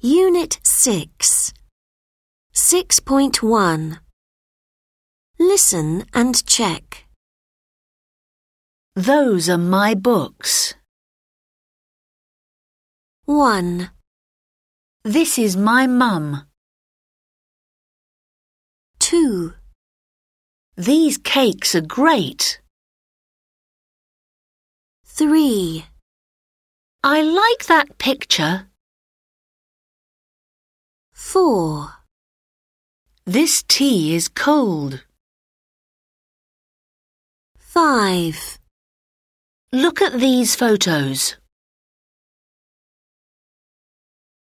Unit 6. 6.1. Listen and check. Those are my books. 1, This is my mum. 2, These cakes are great. 3, I like that picture. 4, This tea is cold. 5. Look at these photos.